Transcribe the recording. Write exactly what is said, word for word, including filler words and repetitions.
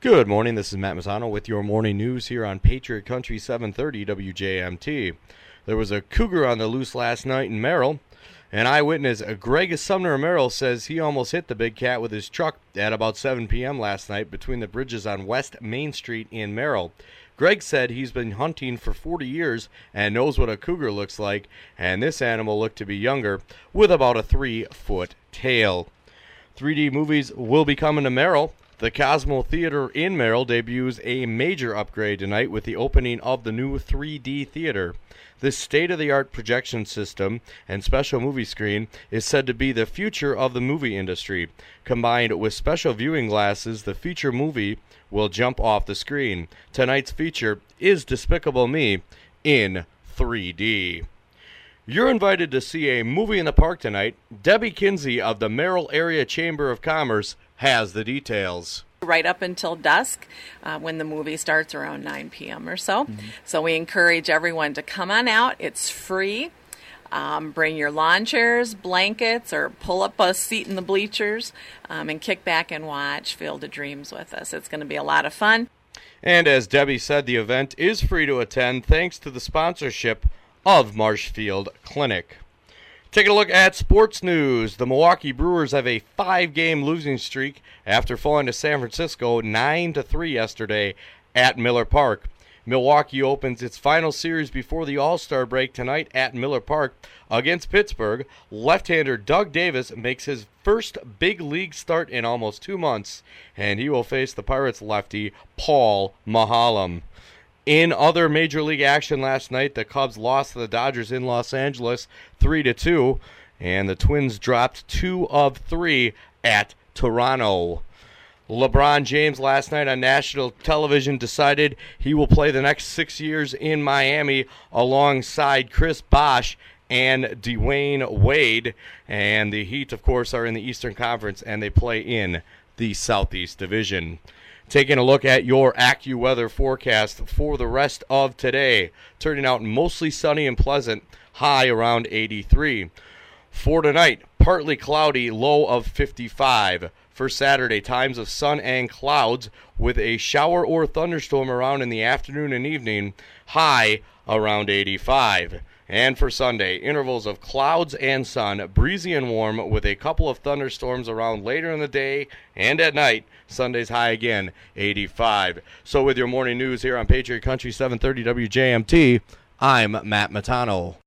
Good morning, this is Matt Mazzano with your morning news here on Patriot Country seven thirty W J M T. There was a cougar on the loose last night in Merrill. An eyewitness, Greg Sumner of Merrill, says he almost hit the big cat with his truck at about seven p.m. last night between the bridges on West Main Street in Merrill. Greg said he's been hunting for forty years and knows what a cougar looks like, and this animal looked to be younger with about a three-foot tail. three D movies will be coming to Merrill. The Cosmo Theater in Merrill debuts a major upgrade tonight with the opening of the new three D theater. This state-of-the-art projection system and special movie screen is said to be the future of the movie industry. Combined with special viewing glasses, the feature movie will jump off the screen. Tonight's feature is Despicable Me in three D. You're invited to see a movie in the park tonight. Debbie Kinsey of the Merrill Area Chamber of Commerce has the details. Right up until dusk uh, when the movie starts around nine p.m. or so. Mm-hmm. So we encourage everyone to come on out. It's free. Um, bring your lawn chairs, blankets, or pull up a seat in the bleachers um, and kick back and watch Field of Dreams with us. It's going to be a lot of fun. And as Debbie said, the event is free to attend thanks to the sponsorship of Marshfield Clinic. Taking a look at sports news, the Milwaukee Brewers have a five-game losing streak after falling to San Francisco nine to three yesterday at Miller Park. Milwaukee opens its final series before the All-Star break tonight at Miller Park against Pittsburgh. Left-hander Doug Davis makes his first big league start in almost two months, and he will face the Pirates lefty Paul Maholm. In other Major League action last night, the Cubs lost to the Dodgers in Los Angeles three to two, and the Twins dropped two of three at Toronto. LeBron James last night on national television decided he will play the next six years in Miami alongside Chris Bosh and Dwayne Wade. And the Heat, of course, are in the Eastern Conference, and they play in the Southeast Division. Taking a look at your AccuWeather forecast for the rest of today. Turning out mostly sunny and pleasant, high around eighty-three. For tonight, partly cloudy, low of fifty-five. For Saturday, times of sun and clouds with a shower or thunderstorm around in the afternoon and evening, high around eighty-five. And for Sunday, intervals of clouds and sun, breezy and warm with a couple of thunderstorms around later in the day and at night. Sunday's high again, eighty-five. So with your morning news here on Patriot Country seven thirty W J M T, I'm Matt Matano.